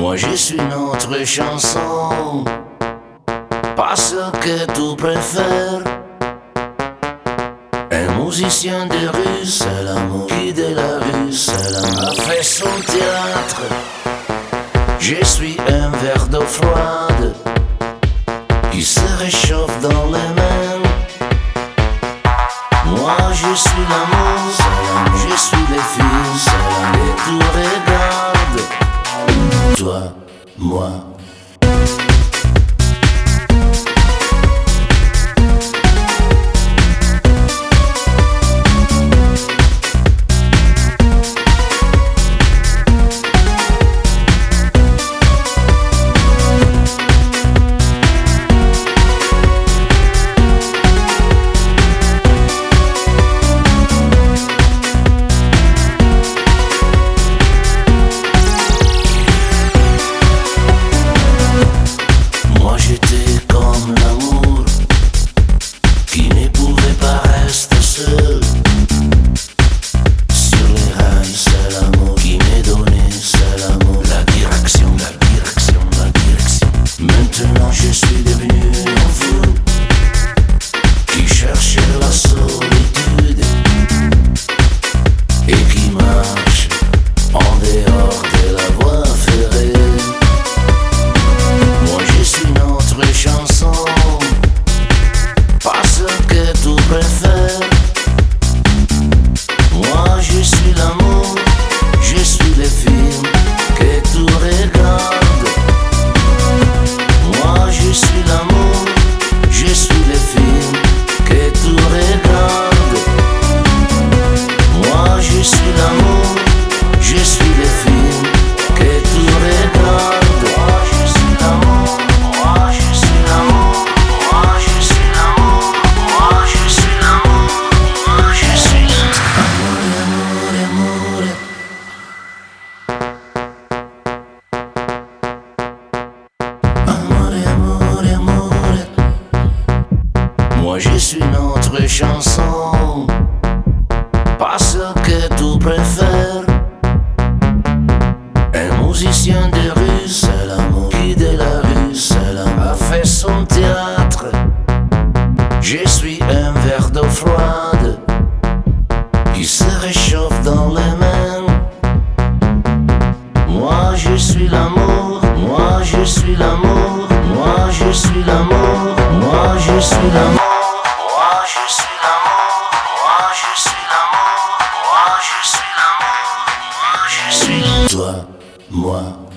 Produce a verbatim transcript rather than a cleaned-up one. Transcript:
Moi je suis notre chanson, pas ce que tu préfères. Un musicien de rue, c'est l'amour qui de la rue, c'est l'amour a fait son théâtre. Je suis un verre d'eau froide qui se réchauffe dans les mains. Moi je suis l'amour, je suis les filles, et tu regardes. Toi, moi. Maintenant je suis devenu un fou qui cherche la solitude et qui marche en dehors de la voie ferrée. Moi je suis notre chanson, pas ce que tu préfères. Moi je suis l'amour, je suis les films que tu regardes. Je suis l'amour, je suis les films que tu regardes. Moi je suis l'amour, je suis les films que tu regardes. Moi je suis l'amour, moi je suis l'amour, moi je suis l'amour, moi je suis l'amour, moi je suis l'amour, amour, amour. Moi je suis notre chanson, pas ce que tu préfères. Un musicien de rue, c'est l'amour qui de la rue, c'est l'amour a fait son théâtre. Je suis un verre d'eau froide qui se réchauffe dans les mains. Moi je suis l'amour, moi je suis l'amour, moi je suis l'amour, moi je suis l'amour. Moi je suis l'amour, moi je suis l'amour, moi je suis l'amour, moi je suis toi, moi.